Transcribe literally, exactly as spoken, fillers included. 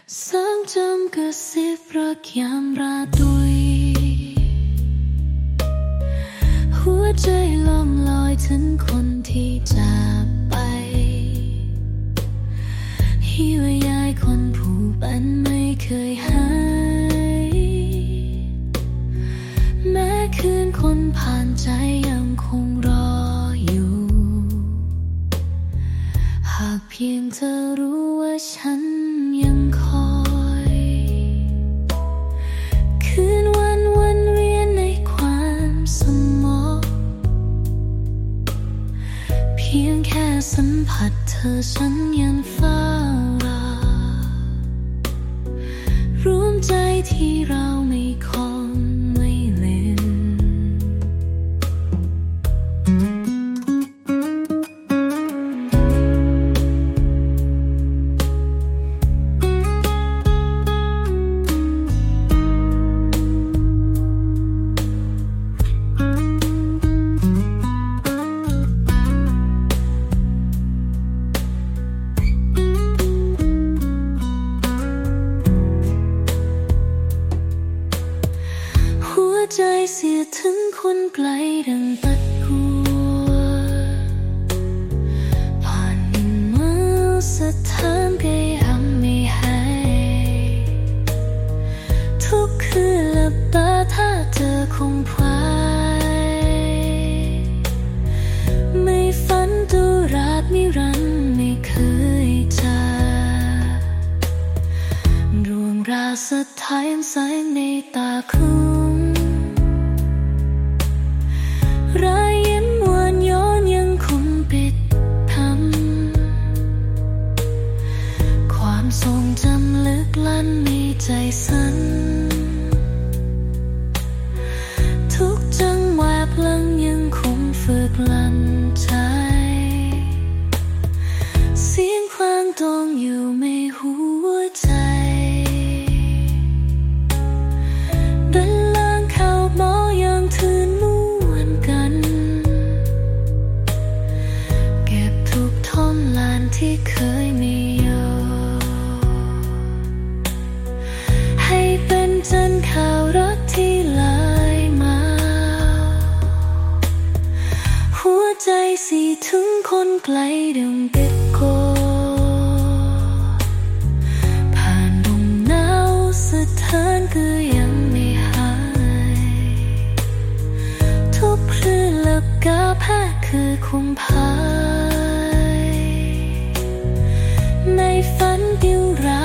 แสงจำกระซิบรักยามราตรีหัวใจล่องลอยถึงคนที่จากไปหิวยายคนผู้เป็นไม่เคยหายแม้คืนคนผ่านใจยังคงรออยู่หากเพียงเธอรู้ว่าฉันยังคอยคืนวันวนเวียนในความสมองเพียงแค่สัมผัสเธอฉันยังเฝ้ารอร่วมใจที่เราไม่คงไม่ลืมใจเสียถึงคนไกลดังตัดกัวผ่านมือสถานก็ยังไม่หายทุกคืนหลับตาถ้าเธอคงพลายไม่ฝันตุราบนิรันดร์ไม่เคยจากดวงราสะท้ายแสงในตาคุณรายยิ้มหวานย้อนยังคงปิดทำความทรงจำลึกลั่นในใจสั่นทุกจังหวะพลังยังคงฝึกลั่นใจเสียงคลางตรงอยู่ในหัวใจดันล่างเข้าหมอยังทืนที่เคยมีอยู่ให้เป็นจันข่าวรักที่ไหลมาหัวใจสีถึงคนไกลดังเก็บโกผ่านลมหนาวสะท้านก็ยังไม่หายทุกคลื่นและกาแพ้คือคงพาในฝันเดียวเรา